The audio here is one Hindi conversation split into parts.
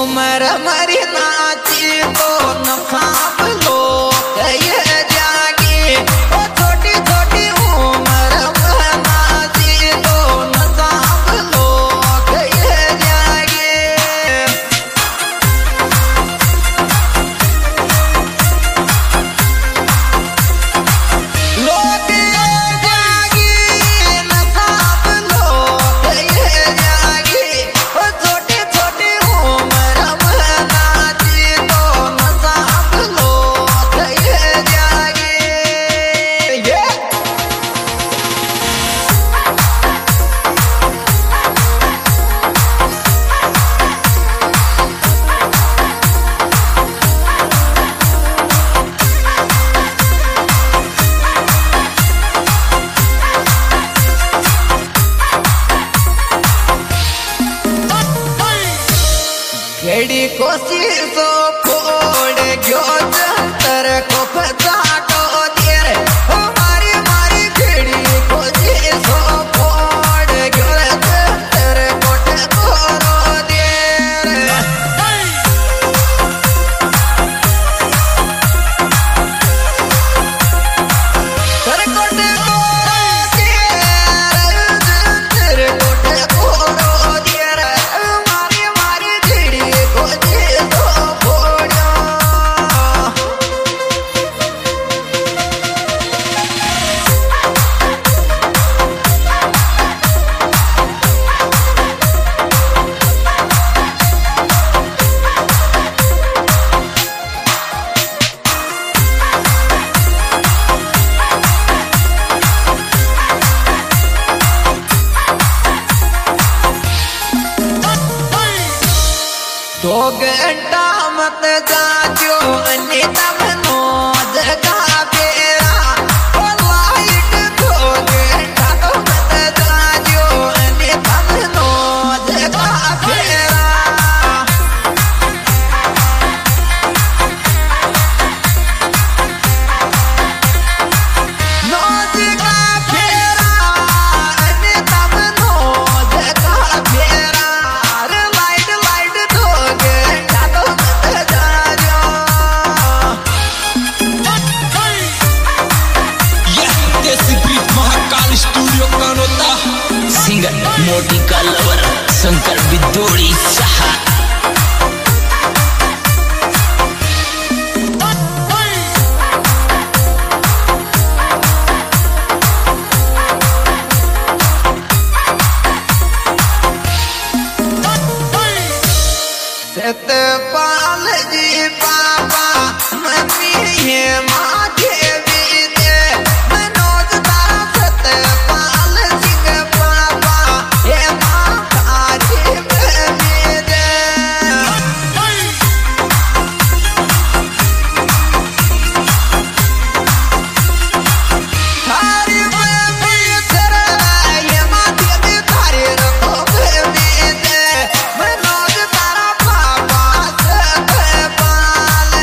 उमर मरी नाची तो न खाप लो ये जागी ओ छोटी छोटी उमर में नाची तो न खाप लो ये जागी लोग जागी न खाप लो ये जागी ओ छोटी छोटी उमर में नाची तो न खाप लो ये जागी ये घड़ी कोशिश फोड़ गयो जंतर को फसाटो देर हमारी मारी घड़ी कोशिश फोड़ गयो जंतर को ठकोरो देर कर को ठकोरो देर जंतर को ठकोरो देर हमारी मारी घड़ी कोशिश फोड़ो दो घंटा मत जाजो अनिता मनो जगह फेरा ओ लाइट दो घंटा तो मत जाजो अनिता मनो जगह फेरा नो जगह फेरा अनिता मनो जगह फेरा अरे लाइट लाइट दो घंटा तो मत जाजो यह देसी ब्रीथ महाकाल स्टूडियो कानोता सिंगर मोटी का लवर शंकर बिदोड़ी सहा सतपाल जी पापा मम्मी है माँ देवी दे मनोज तारा सतपाल सिंह पापा है माँ काजी मम्मी दे थारी मम्मी तेरा ये माँ देवी थारी रखो मम्मी दे मनोज तारा पापा सतपाल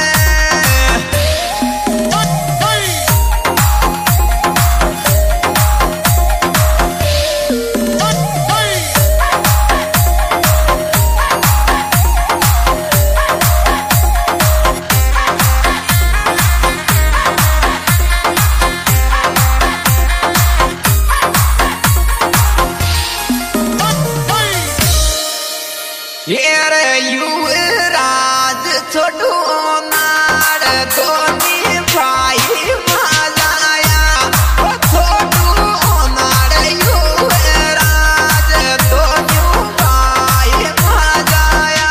ये रे युवराज छोटू नाड़ दोनी भाई मजाया ओ छोटू नाड़ युवराज दोनों भाई मजाया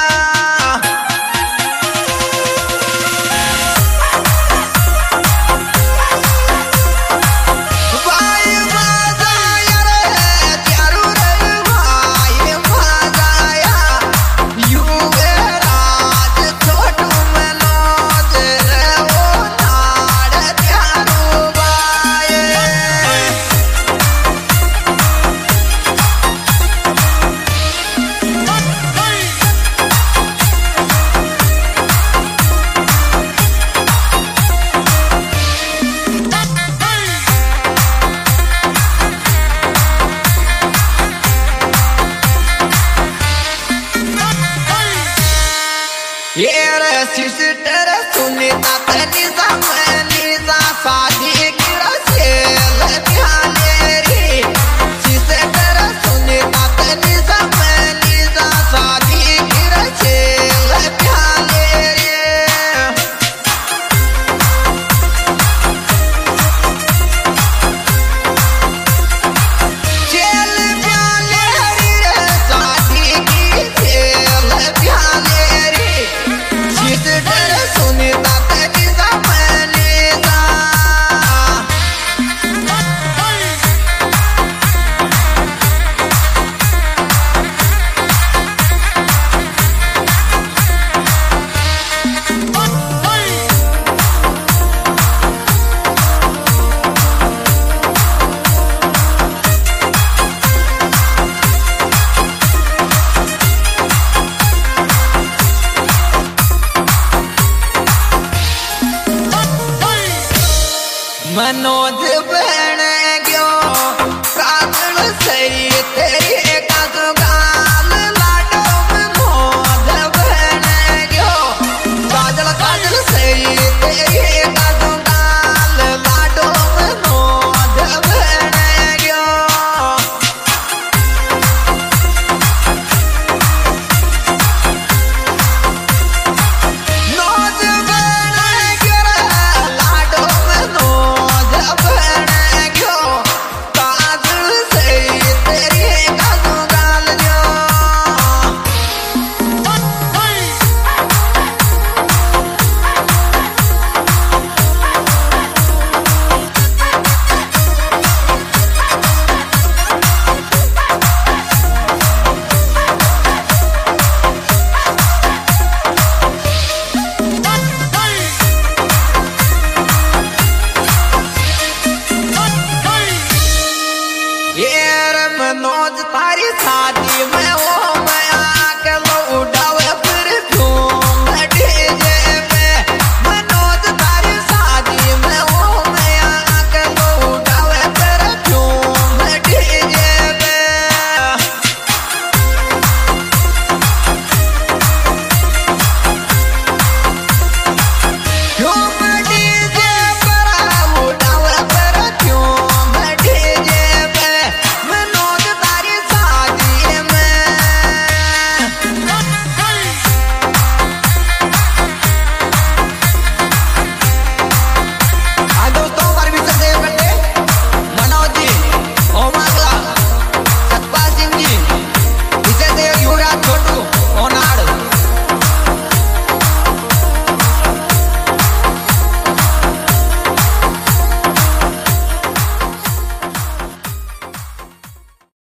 भाई मजाया रे चारू रे भाई मजाया युवराज छोटू मनो ये सिस्टर सुनीता तनिषा मनीषा शादी की रसेल प्याले रे सिस्टर सुनीता तनिषा मनीषा शादी की रसेल प्याले रे चेल प्याले रे शादी की चेल प्याले रे सिस्टर सुनीता तनिषा मनीषा मनोज